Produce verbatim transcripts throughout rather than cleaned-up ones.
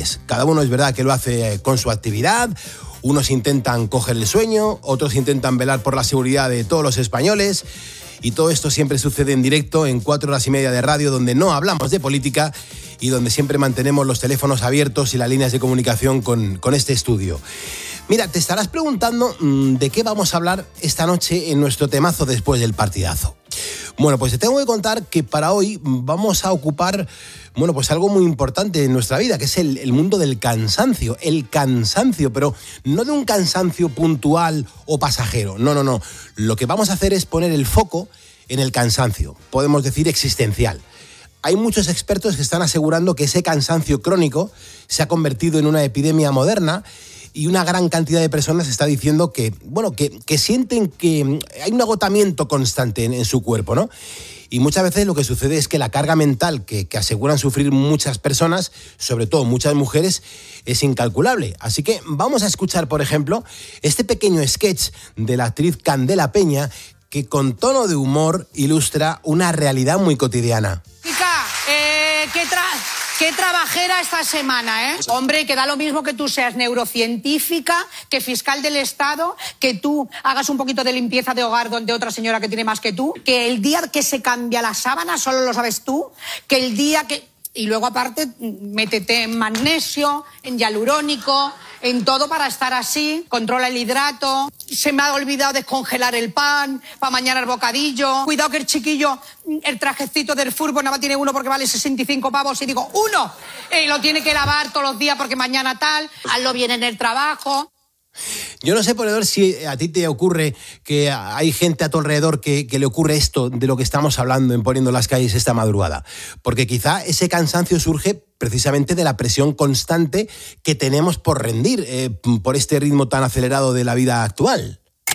calles. Cada uno es verdad que lo hace con su actividad. Unos intentan coger el sueño, otros intentan velar por la seguridad de todos los españoles. Y todo esto siempre sucede en directo, en cuatro horas y media de radio, donde no hablamos de política y donde siempre mantenemos los teléfonos abiertos y las líneas de comunicación con, con este estudio. Mira, te estarás preguntando mmm, de qué vamos a hablar esta noche en nuestro temazo después del partidazo. Bueno, pues te tengo que contar que para hoy vamos a ocupar, bueno, pues algo muy importante en nuestra vida, que es el, el mundo del cansancio. El cansancio, pero no de un cansancio puntual o pasajero. No, no, no. Lo que vamos a hacer es poner el foco en el cansancio, podemos decir existencial. Hay muchos expertos que están asegurando que ese cansancio crónico se ha convertido en una epidemia moderna y una gran cantidad de personas está diciendo que, bueno, que, que sienten que hay un agotamiento constante en, en su cuerpo, ¿no? Y muchas veces lo que sucede es que la carga mental que, que aseguran sufrir muchas personas, sobre todo muchas mujeres, es incalculable. Así que vamos a escuchar, por ejemplo, este pequeño sketch de la actriz Candela Peña, que con tono de humor ilustra una realidad muy cotidiana. Chica, eh, ¿qué tra... Qué trabajera esta semana, ¿eh? Hombre, que da lo mismo que tú seas neurocientífica, que fiscal del Estado, que tú hagas un poquito de limpieza de hogar donde otra señora que tiene más que tú, que el día que se cambia la sábana solo lo sabes tú, que el día que... Y luego, aparte, métete en magnesio, en hialurónico, en todo para estar así. Controla el hidrato. Se me ha olvidado descongelar el pan, para mañana el bocadillo. Cuidado que el chiquillo, el trajecito del fútbol, nada más tiene uno porque vale sesenta y cinco pavos. Y digo, ¡uno! Eh, lo tiene que lavar todos los días porque mañana tal. Hazlo bien en el trabajo. Yo no sé, Ponedor, si a ti te ocurre que hay gente a tu alrededor que, que le ocurre esto de lo que estamos hablando en Poniendo las Calles esta madrugada. Porque quizá ese cansancio surge precisamente de la presión constante que tenemos por rendir, eh, por este ritmo tan acelerado de la vida actual.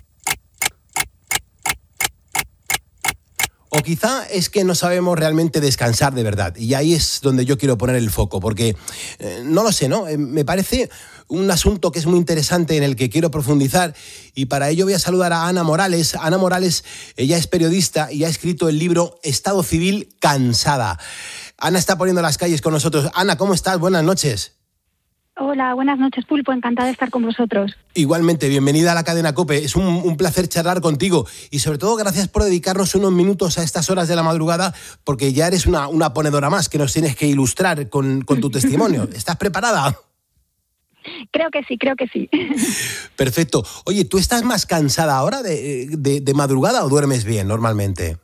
O quizá es que no sabemos realmente descansar de verdad. Y ahí es donde yo quiero poner el foco, porque eh, no lo sé, ¿no? Eh, me parece un asunto que es muy interesante en el que quiero profundizar y para ello voy a saludar a Ana Morales. Ana Morales, ella es periodista y ha escrito el libro Estado Civil Cansada. Ana está Poniendo las Calles con nosotros. Ana, ¿cómo estás? Buenas noches. Hola, buenas noches, Pulpo. Encantada de estar con vosotros. Igualmente, bienvenida a la cadena COPE. Es un, un placer charlar contigo y sobre todo gracias por dedicarnos unos minutos a estas horas de la madrugada porque ya eres una, una ponedora más que nos tienes que ilustrar con, con tu testimonio. ¿Estás preparada? Creo que sí, creo que sí. Perfecto. Oye, ¿tú estás más cansada ahora de, de, de madrugada o duermes bien normalmente?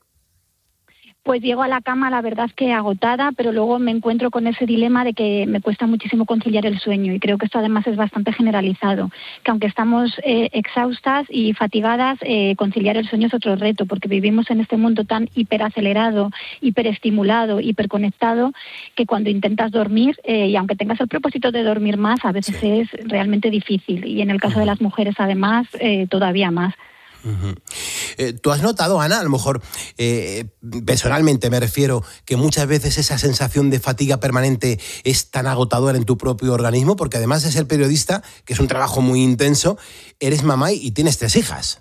Pues llego a la cama, la verdad es que agotada, pero luego me encuentro con ese dilema de que me cuesta muchísimo conciliar el sueño y creo que esto además es bastante generalizado, que aunque estamos eh, exhaustas y fatigadas, eh, conciliar el sueño es otro reto porque vivimos en este mundo tan hiperacelerado, hiperestimulado, hiperconectado, que cuando intentas dormir, eh, y aunque tengas el propósito de dormir más, a veces sí. Es realmente difícil y en el caso de las mujeres además, eh, todavía más. Uh-huh. Eh, ¿Tú has notado, Ana, a lo mejor eh, personalmente me refiero, que muchas veces esa sensación de fatiga permanente es tan agotadora en tu propio organismo? Porque además de ser periodista, que es un trabajo muy intenso, eres mamá y tienes tres hijas.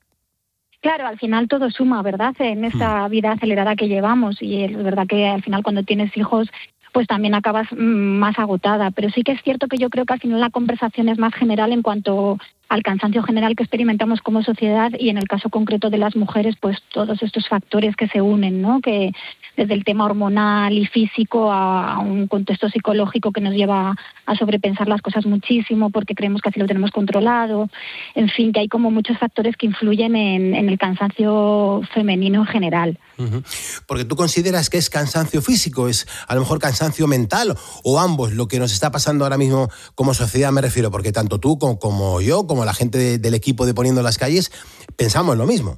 Claro, al final todo suma, ¿verdad? En esta vida acelerada que llevamos y es verdad que al final cuando tienes hijos pues también acabas más agotada. Pero sí que es cierto que yo creo que al final la conversación es más general en cuanto al cansancio general que experimentamos como sociedad y en el caso concreto de las mujeres, pues todos estos factores que se unen, ¿no? Que desde el tema hormonal y físico a un contexto psicológico que nos lleva a sobrepensar las cosas muchísimo porque creemos que así lo tenemos controlado. En fin, que hay como muchos factores que influyen en, en el cansancio femenino en general. Uh-huh. Porque tú consideras que es cansancio físico, es a lo mejor cansancio mental o ambos lo que nos está pasando ahora mismo como sociedad, me refiero, porque tanto tú como, como yo, como la gente de, del equipo de Poniendo las Calles, pensamos lo mismo.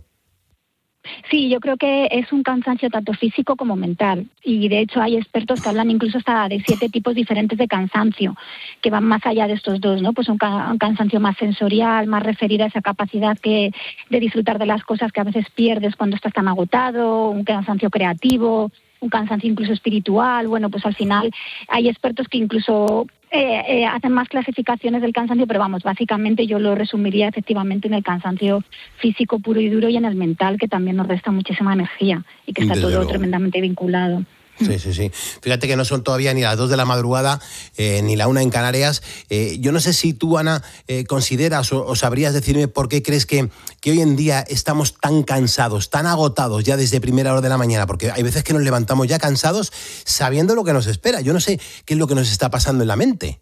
Sí, yo creo que es un cansancio tanto físico como mental y de hecho hay expertos que hablan incluso hasta de siete tipos diferentes de cansancio que van más allá de estos dos, ¿no? Pues un, ca- un cansancio más sensorial, más referido a esa capacidad que de disfrutar de las cosas que a veces pierdes cuando estás tan agotado, un cansancio creativo, un cansancio incluso espiritual. Bueno, pues al final hay expertos que incluso eh, eh, hacen más clasificaciones del cansancio, pero vamos, básicamente yo lo resumiría efectivamente en el cansancio físico puro y duro y en el mental, que también nos resta muchísima energía y que está Desde todo luego. tremendamente vinculado. Sí, sí, sí. Fíjate que no son todavía ni las dos de la madrugada, eh, ni la una en Canarias. Eh, yo no sé si tú, Ana, eh, consideras o, o sabrías decirme por qué crees que, que hoy en día estamos tan cansados, tan agotados ya desde primera hora de la mañana, porque hay veces que nos levantamos ya cansados sabiendo lo que nos espera. Yo no sé qué es lo que nos está pasando en la mente.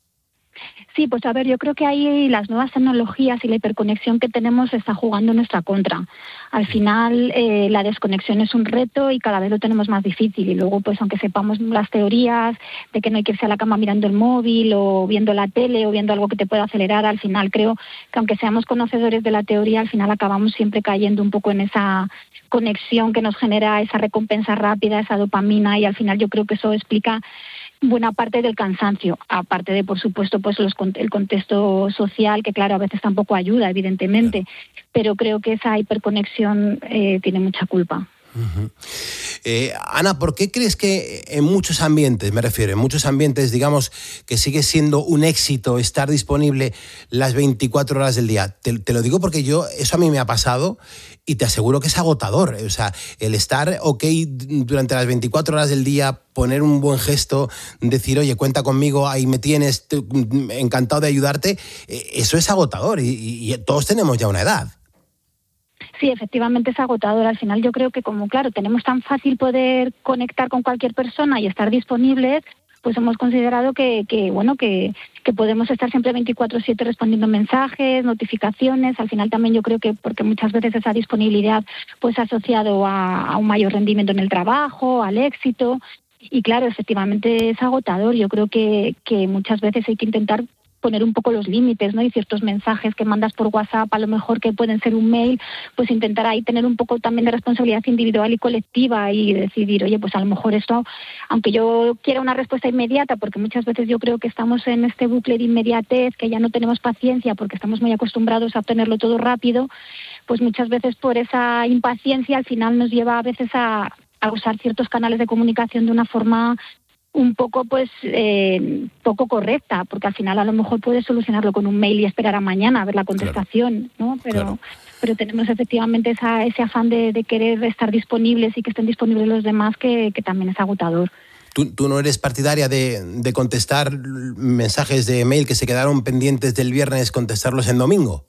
Sí, pues a ver, yo creo que ahí las nuevas tecnologías y la hiperconexión que tenemos está jugando en nuestra contra. Al final eh, la desconexión es un reto y cada vez lo tenemos más difícil. Y luego, pues aunque sepamos las teorías de que no hay que irse a la cama mirando el móvil o viendo la tele o viendo algo que te pueda acelerar, al final creo que aunque seamos conocedores de la teoría, al final acabamos siempre cayendo un poco en esa conexión que nos genera esa recompensa rápida, esa dopamina, y al final yo creo que eso explica buena parte del cansancio, aparte de, por supuesto, pues los, el contexto social, que claro, a veces tampoco ayuda, evidentemente, claro. Pero creo que esa hiperconexión eh, tiene mucha culpa. Uh-huh. Eh, Ana, ¿por qué crees que en muchos ambientes, me refiero, en muchos ambientes, digamos, que sigue siendo un éxito estar disponible las veinticuatro horas del día? Te, te lo digo porque yo, eso a mí me ha pasado y te aseguro que es agotador. O sea, el estar ok durante las veinticuatro horas del día, poner un buen gesto, decir, oye, cuenta conmigo, ahí me tienes, te, encantado de ayudarte, eso es agotador y, y, y todos tenemos ya una edad. Sí, efectivamente es agotador. Al final yo creo que como, claro, tenemos tan fácil poder conectar con cualquier persona y estar disponibles, pues hemos considerado que, que bueno, que, que podemos estar siempre veinticuatro siete respondiendo mensajes, notificaciones. Al final también yo creo que porque muchas veces esa disponibilidad pues asociado a, a un mayor rendimiento en el trabajo, al éxito. Y claro, efectivamente es agotador. Yo creo que, que muchas veces hay que intentar poner un poco los límites, ¿no? Y ciertos mensajes que mandas por WhatsApp, a lo mejor que pueden ser un mail, pues intentar ahí tener un poco también de responsabilidad individual y colectiva y decidir, oye, pues a lo mejor esto, aunque yo quiera una respuesta inmediata, porque muchas veces yo creo que estamos en este bucle de inmediatez, que ya no tenemos paciencia porque estamos muy acostumbrados a obtenerlo todo rápido, pues muchas veces por esa impaciencia al final nos lleva a veces a, a usar ciertos canales de comunicación de una forma un poco pues eh, poco correcta, porque al final a lo mejor puedes solucionarlo con un mail y esperar a mañana a ver la contestación, claro, ¿no? Pero claro. pero tenemos efectivamente esa, ese afán de, de querer estar disponibles y que estén disponibles los demás, que, que también es agotador. ¿Tú, tú no eres partidaria de, de contestar mensajes de mail que se quedaron pendientes del viernes, contestarlos en domingo?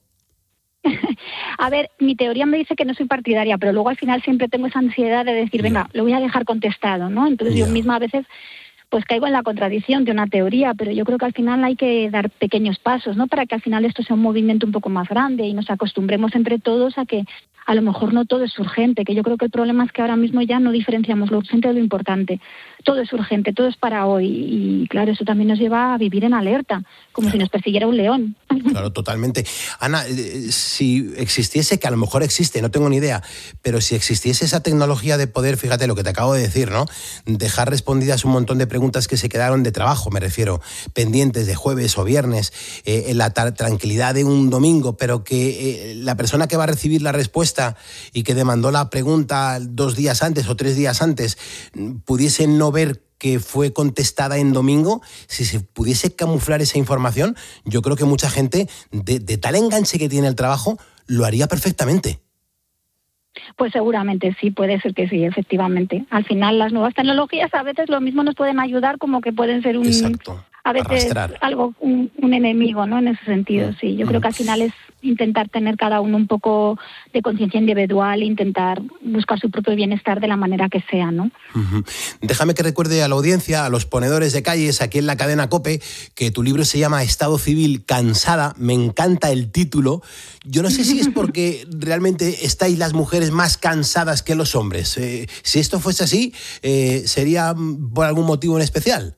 A ver, mi teoría me dice que no soy partidaria, pero luego al final siempre tengo esa ansiedad de decir, yeah. venga, lo voy a dejar contestado, ¿no? Entonces yeah. yo misma a veces pues caigo en la contradicción de una teoría, pero yo creo que al final hay que dar pequeños pasos, ¿no? Para que al final esto sea un movimiento un poco más grande y nos acostumbremos entre todos a que a lo mejor no todo es urgente, que yo creo que el problema es que ahora mismo ya no diferenciamos lo urgente de lo importante. Todo es urgente, todo es para hoy y claro, eso también nos lleva a vivir en alerta, como claro. si nos persiguiera un león. Claro, totalmente. Ana, si existiese, que a lo mejor existe, no tengo ni idea, pero si existiese esa tecnología de poder, fíjate lo que te acabo de decir, ¿no? Dejar respondidas un montón de preguntas que se quedaron de trabajo, me refiero, pendientes de jueves o viernes, eh, en la tar- tranquilidad de un domingo, pero que eh, la persona que va a recibir la respuesta y que demandó la pregunta dos días antes o tres días antes pudiese no ver que fue contestada en domingo, si se pudiese camuflar esa información, yo creo que mucha gente, de, de tal enganche que tiene el trabajo, lo haría perfectamente. Pues seguramente sí, puede ser que sí, efectivamente. Al final las nuevas tecnologías a veces lo mismo nos pueden ayudar como que pueden ser un... Exacto. A veces arrastrar. algo un, un enemigo, ¿no? En ese sentido, sí. Yo mm. creo que al final es intentar tener cada uno un poco de conciencia individual e intentar buscar su propio bienestar de la manera que sea, ¿no? Uh-huh. Déjame que recuerde a la audiencia, a los ponedores de calles aquí en la cadena COPE, que tu libro se llama Estado Civil Cansada. Me encanta el título. Yo no sé si es porque realmente estáis las mujeres más cansadas que los hombres. Eh, si esto fuese así, eh, ¿sería por algún motivo en especial?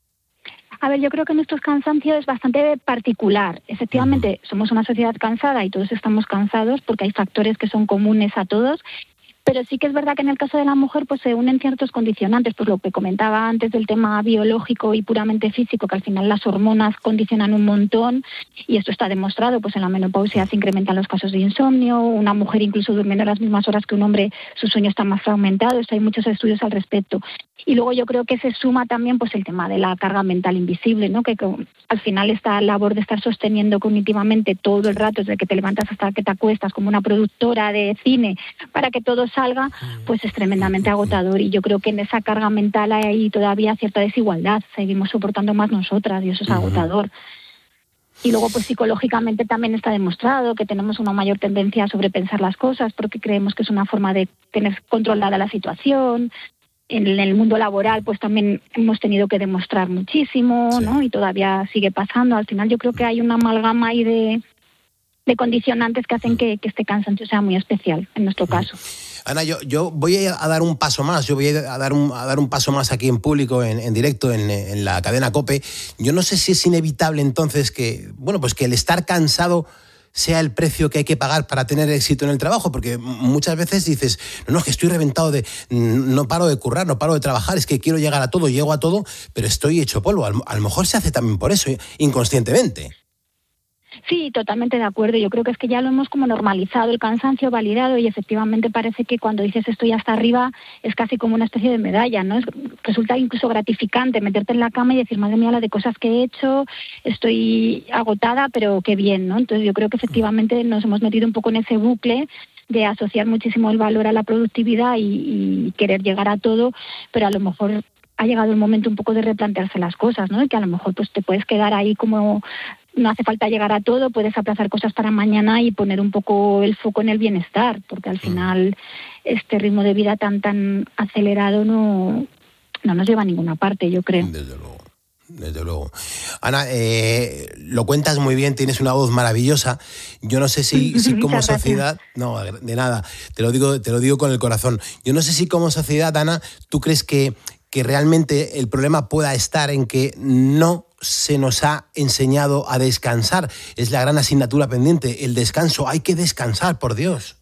A ver, yo creo que nuestro cansancio es bastante particular. Efectivamente, uh-huh. somos una sociedad cansada y todos estamos cansados porque hay factores que son comunes a todos, pero sí que es verdad que en el caso de la mujer pues se unen ciertos condicionantes, pues lo que comentaba antes del tema biológico y puramente físico, que al final las hormonas condicionan un montón y esto está demostrado, pues en la menopausia se incrementan los casos de insomnio, una mujer incluso durmiendo las mismas horas que un hombre, su sueño está más fragmentado, esto hay muchos estudios al respecto. Y luego yo creo que se suma también pues el tema de la carga mental invisible, ¿no? Que, que al final esta labor de estar sosteniendo cognitivamente todo el rato, desde que te levantas hasta que te acuestas, como una productora de cine, para que todo salga, pues es tremendamente agotador. Y yo creo que en esa carga mental hay todavía cierta desigualdad. Seguimos soportando más nosotras y eso es agotador. Y luego, pues psicológicamente también está demostrado que tenemos una mayor tendencia a sobrepensar las cosas porque creemos que es una forma de tener controlada la situación. En el mundo laboral, pues también hemos tenido que demostrar muchísimo, sí. ¿no? Y todavía sigue pasando. Al final yo creo que hay una amalgama ahí de, de condicionantes que hacen que, que este cansancio sea muy especial, en nuestro caso. Ana, yo, yo voy a dar un paso más, yo voy a dar un, a dar un paso más aquí en público, en, en directo, en, en la cadena COPE. Yo no sé si es inevitable entonces que, bueno, pues que el estar cansado sea el precio que hay que pagar para tener éxito en el trabajo, porque muchas veces dices, no, no, es que estoy reventado, de, no paro de currar, no paro de trabajar, es que quiero llegar a todo, llego a todo, pero estoy hecho polvo. A lo mejor se hace también por eso, inconscientemente. Sí, totalmente de acuerdo. Yo creo que es que ya lo hemos como normalizado, el cansancio validado, y efectivamente parece que cuando dices estoy hasta arriba es casi como una especie de medalla, ¿no? Es, resulta incluso gratificante meterte en la cama y decir, madre mía, la de cosas que he hecho, estoy agotada, pero qué bien, ¿no? Entonces yo creo que efectivamente nos hemos metido un poco en ese bucle de asociar muchísimo el valor a la productividad y, y querer llegar a todo, pero a lo mejor ha llegado el momento un poco de replantearse las cosas, ¿no? Y que a lo mejor pues te puedes quedar ahí como no hace falta llegar a todo, puedes aplazar cosas para mañana y poner un poco el foco en el bienestar, porque al final este ritmo de vida tan tan acelerado no, no nos lleva a ninguna parte, yo creo. Desde luego. Desde luego. Ana, eh, lo cuentas muy bien, tienes una voz maravillosa. Yo no sé si, si como sociedad... No, de nada, te lo digo, te lo digo con el corazón. Yo no sé si como sociedad, Ana, tú crees que, que realmente el problema pueda estar en que no se nos ha enseñado a descansar. Es la gran asignatura pendiente, el descanso. Hay que descansar, por Dios.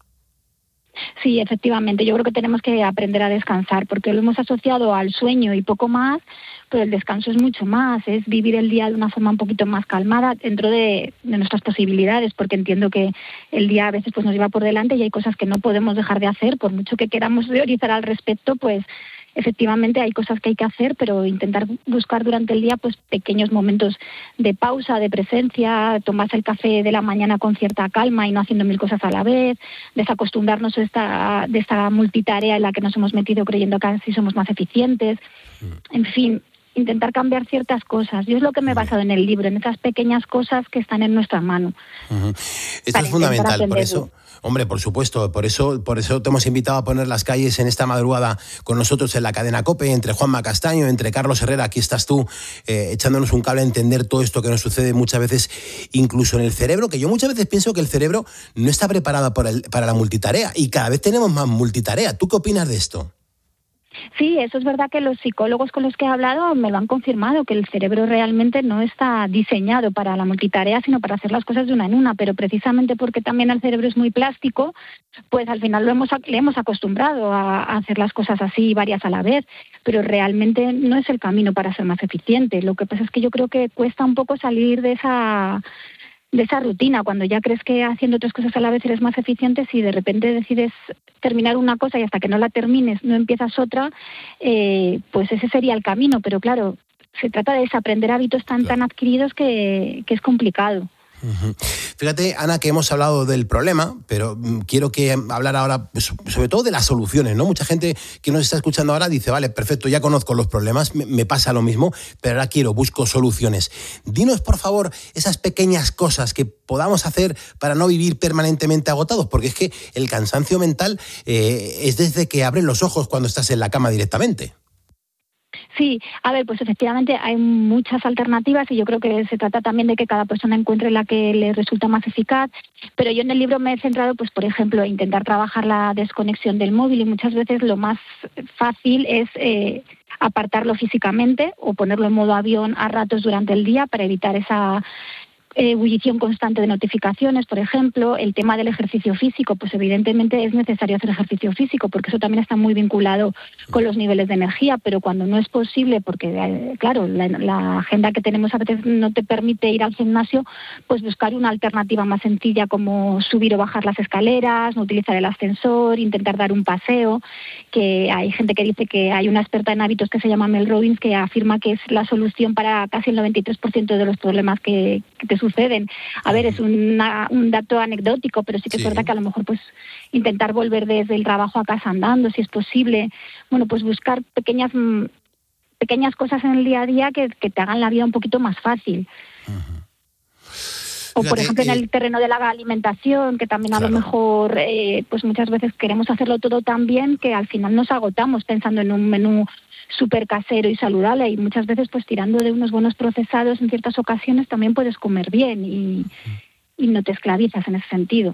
Sí, efectivamente. Yo creo que tenemos que aprender a descansar porque lo hemos asociado al sueño y poco más, pero el descanso es mucho más, es vivir el día de una forma un poquito más calmada dentro de, de nuestras posibilidades, porque entiendo que el día a veces pues nos lleva por delante y hay cosas que no podemos dejar de hacer, por mucho que queramos teorizar al respecto, pues efectivamente hay cosas que hay que hacer, pero intentar buscar durante el día pues pequeños momentos de pausa, de presencia, tomarse el café de la mañana con cierta calma y no haciendo mil cosas a la vez, desacostumbrarnos de esta, de esta multitarea en la que nos hemos metido creyendo que así somos más eficientes. En fin, intentar cambiar ciertas cosas. Yo es lo que me he basado en el libro, en esas pequeñas cosas que están en nuestra mano. Uh-huh. Esto es fundamental, por eso... Hombre, por supuesto, por eso, por eso te hemos invitado a poner las calles en esta madrugada con nosotros en la cadena COPE, entre Juanma Castaño, entre Carlos Herrera, aquí estás tú, eh, echándonos un cable a entender todo esto que nos sucede muchas veces, incluso en el cerebro, que yo muchas veces pienso que el cerebro no está preparado para, el, para la multitarea y cada vez tenemos más multitarea. ¿Tú qué opinas de esto? Sí, eso es verdad que los psicólogos con los que he hablado me lo han confirmado, que el cerebro realmente no está diseñado para la multitarea, sino para hacer las cosas de una en una, pero precisamente porque también el cerebro es muy plástico, pues al final lo hemos, le hemos acostumbrado a, a hacer las cosas así, varias a la vez, pero realmente no es el camino para ser más eficiente. Lo que pasa es que yo creo que cuesta un poco salir de esa... de esa rutina, cuando ya crees que haciendo otras cosas a la vez eres más eficiente, si de repente decides terminar una cosa y hasta que no la termines no empiezas otra, eh, pues ese sería el camino, pero claro, se trata de desaprender hábitos tan, claro. tan adquiridos que, que es complicado. Uh-huh. Fíjate, Ana, que hemos hablado del problema, pero quiero que hablar ahora pues, sobre todo de las soluciones, ¿no? Mucha gente que nos está escuchando ahora dice, vale, perfecto, ya conozco los problemas, me, me pasa lo mismo, pero ahora quiero, busco soluciones. Dinos, por favor, esas pequeñas cosas que podamos hacer para no vivir permanentemente agotados, porque es que el cansancio mental eh, es desde que abres los ojos cuando estás en la cama directamente. Sí, a ver, pues efectivamente hay muchas alternativas y yo creo que se trata también de que cada persona encuentre la que le resulta más eficaz, pero yo en el libro me he centrado, pues por ejemplo, en intentar trabajar la desconexión del móvil y muchas veces lo más fácil es eh, apartarlo físicamente o ponerlo en modo avión a ratos durante el día para evitar esa... ebullición constante de notificaciones, por ejemplo. El tema del ejercicio físico, pues evidentemente es necesario hacer ejercicio físico porque eso también está muy vinculado con los niveles de energía, pero cuando no es posible, porque claro, la, la agenda que tenemos a veces no te permite ir al gimnasio, pues buscar una alternativa más sencilla como subir o bajar las escaleras, no utilizar el ascensor, intentar dar un paseo, que hay gente que dice que hay una experta en hábitos que se llama Mel Robbins que afirma que es la solución para casi el noventa y tres por ciento de los problemas que, que te suceden. A ver, es una, un dato anecdótico, pero sí que sí. es verdad que a lo mejor pues intentar volver desde el trabajo a casa andando, si es posible. Bueno, pues buscar pequeñas pequeñas cosas en el día a día que, que te hagan la vida un poquito más fácil. Uh-huh. O, por ejemplo, en el terreno de la alimentación, que también claro. a lo mejor, eh, pues muchas veces queremos hacerlo todo tan bien que al final nos agotamos pensando en un menú súper casero y saludable, y muchas veces pues tirando de unos buenos procesados en ciertas ocasiones también puedes comer bien y, y no te esclavizas en ese sentido.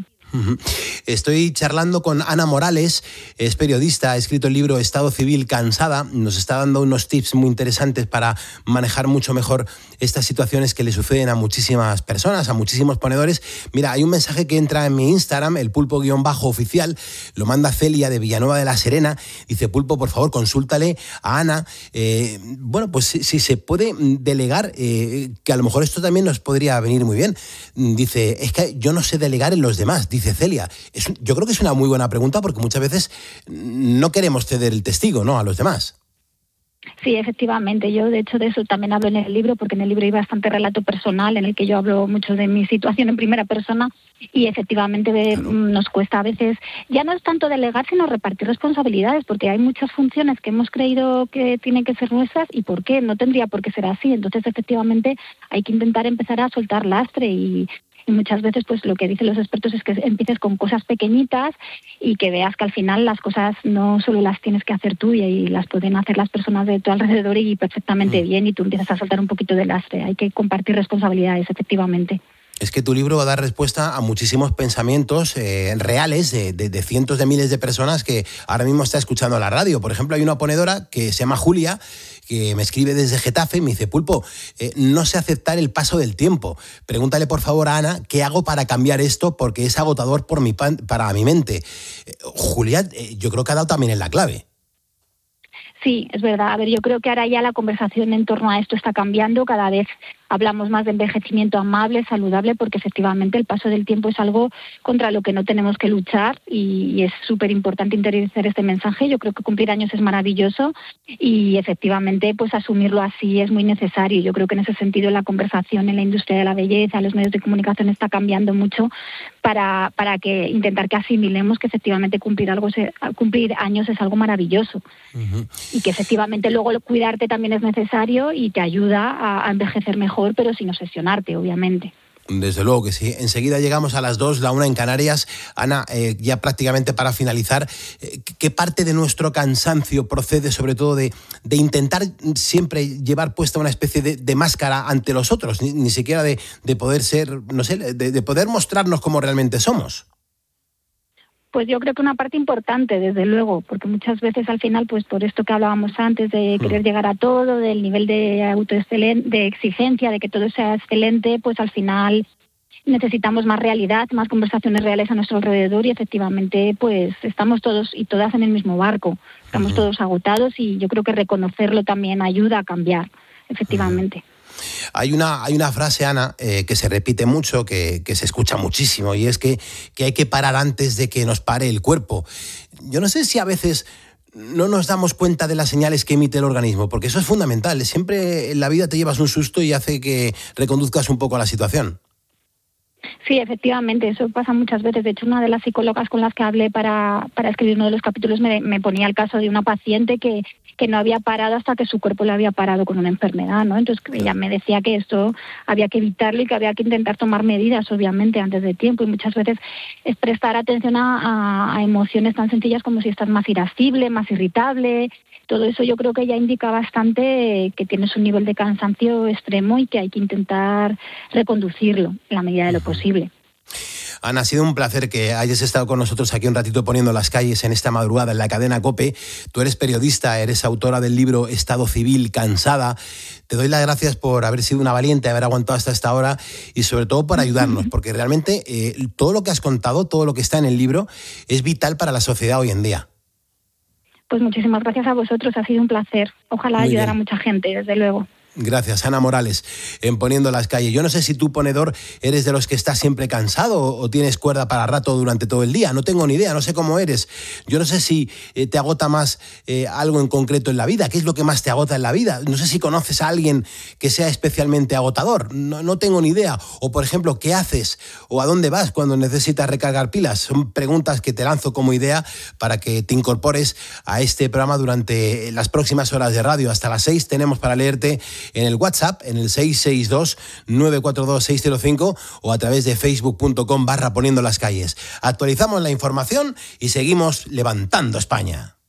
Estoy charlando con Ana Morales, es periodista, ha escrito el libro Estado Civil Cansada, nos está dando unos tips muy interesantes para manejar mucho mejor estas situaciones que le suceden a muchísimas personas, a muchísimos ponedores. Mira, hay un mensaje que entra en mi Instagram, el pulpo-oficial, lo manda Celia de Villanueva de la Serena, dice: Pulpo, por favor, consúltale a Ana, eh, bueno, pues si, si se puede delegar, eh, que a lo mejor esto también nos podría venir muy bien. Dice, es que yo no sé delegar en los demás, dice Dice Celia. Es, yo creo que es una muy buena pregunta porque muchas veces no queremos ceder el testigo, ¿no?, a los demás. Sí, efectivamente. Yo, de hecho, de eso también hablo en el libro, porque en el libro hay bastante relato personal en el que yo hablo mucho de mi situación en primera persona y efectivamente claro. nos cuesta a veces, ya no es tanto delegar, sino repartir responsabilidades, porque hay muchas funciones que hemos creído que tienen que ser nuestras y ¿por qué? No tendría por qué ser así. Entonces, efectivamente, hay que intentar empezar a soltar lastre y... Y muchas veces pues lo que dicen los expertos es que empieces con cosas pequeñitas y que veas que al final las cosas no solo las tienes que hacer tú y, y las pueden hacer las personas de tu alrededor y perfectamente mm. bien, y tú empiezas a soltar un poquito de lastre. Hay que compartir responsabilidades, efectivamente. Es que tu libro va a dar respuesta a muchísimos pensamientos eh, reales de, de, de cientos de miles de personas que ahora mismo está escuchando la radio. Por ejemplo, hay una ponedora que se llama Julia, que me escribe desde Getafe y me dice: Pulpo, eh, no sé aceptar el paso del tiempo. Pregúntale por favor a Ana qué hago para cambiar esto porque es agotador por mi pan, para mi mente. Eh, Julia, eh, yo creo que ha dado también en la clave. Sí, es verdad. A ver, yo creo que ahora ya la conversación en torno a esto está cambiando. Cada vez hablamos más de envejecimiento amable, saludable, porque efectivamente el paso del tiempo es algo contra lo que no tenemos que luchar y, y es súper importante interiorizar este mensaje. Yo creo que cumplir años es maravilloso y efectivamente pues asumirlo así es muy necesario. Yo creo que en ese sentido la conversación en la industria de la belleza, los medios de comunicación está cambiando mucho para, para que intentar que asimilemos que efectivamente cumplir algo cumplir años es algo maravilloso. Uh-huh. Y que efectivamente luego cuidarte también es necesario y te ayuda a, a envejecer mejor, pero sin obsesionarte, obviamente. Desde luego que sí. Enseguida llegamos a las dos, la una en Canarias. Ana, eh, ya prácticamente para finalizar, eh, ¿qué parte de nuestro cansancio procede sobre todo de, de intentar siempre llevar puesta una especie de, de máscara ante los otros? Ni, ni siquiera de, de poder ser, no sé, de, de poder mostrarnos como realmente somos. Pues yo creo que una parte importante, desde luego, porque muchas veces al final, pues por esto que hablábamos antes, de querer mm. llegar a todo, del nivel de autoexcelen- de exigencia, de que todo sea excelente, pues al final necesitamos más realidad, más conversaciones reales a nuestro alrededor y efectivamente pues estamos todos y todas en el mismo barco, estamos mm. todos agotados y yo creo que reconocerlo también ayuda a cambiar, efectivamente. Mm. Hay una, hay una frase, Ana, eh, que se repite mucho, que, que se escucha muchísimo, y es que, que hay que parar antes de que nos pare el cuerpo. Yo no sé si a veces no nos damos cuenta de las señales que emite el organismo, porque eso es fundamental. Siempre en la vida te llevas un susto y hace que reconduzcas un poco a la situación. Sí, efectivamente, eso pasa muchas veces. De hecho, una de las psicólogas con las que hablé para, para escribir uno de los capítulos me, me ponía el caso de una paciente que, que no había parado hasta que su cuerpo le había parado con una enfermedad, ¿no? Entonces ella me decía que esto había que evitarlo y que había que intentar tomar medidas, obviamente, antes de tiempo. Y muchas veces es prestar atención a, a, a emociones tan sencillas como si estás más irascible, más irritable. Todo eso yo creo que ya indica bastante que tienes un nivel de cansancio extremo y que hay que intentar reconducirlo en la medida de lo posible. Ana, ha sido un placer que hayas estado con nosotros aquí un ratito poniendo las calles en esta madrugada en la cadena COPE. Tú eres periodista, eres autora del libro Estado Civil Cansada. Te doy las gracias por haber sido una valiente, haber aguantado hasta esta hora y sobre todo por ayudarnos, porque realmente eh, todo lo que has contado, todo lo que está en el libro es vital para la sociedad hoy en día. Pues muchísimas gracias a vosotros, ha sido un placer. Ojalá Muy ayudar bien. a mucha gente, desde luego. Gracias, Ana Morales, en Poniendo las Calles. Yo no sé si tú, ponedor, eres de los que estás siempre cansado o tienes cuerda para rato durante todo el día. No tengo ni idea, no sé cómo eres. Yo no sé si eh, te agota más eh, algo en concreto en la vida. ¿Qué es lo que más te agota en la vida? No sé si conoces a alguien que sea especialmente agotador. No, no tengo ni idea. O, por ejemplo, ¿qué haces? ¿O a dónde vas cuando necesitas recargar pilas? Son preguntas que te lanzo como idea para que te incorpores a este programa durante las próximas horas de radio. Hasta las seis tenemos para leerte en el WhatsApp, en el seis seis dos, nueve cuatro dos, seis cero cinco o a través de facebook.com barra Poniendo las Calles. Actualizamos la información y seguimos levantando España.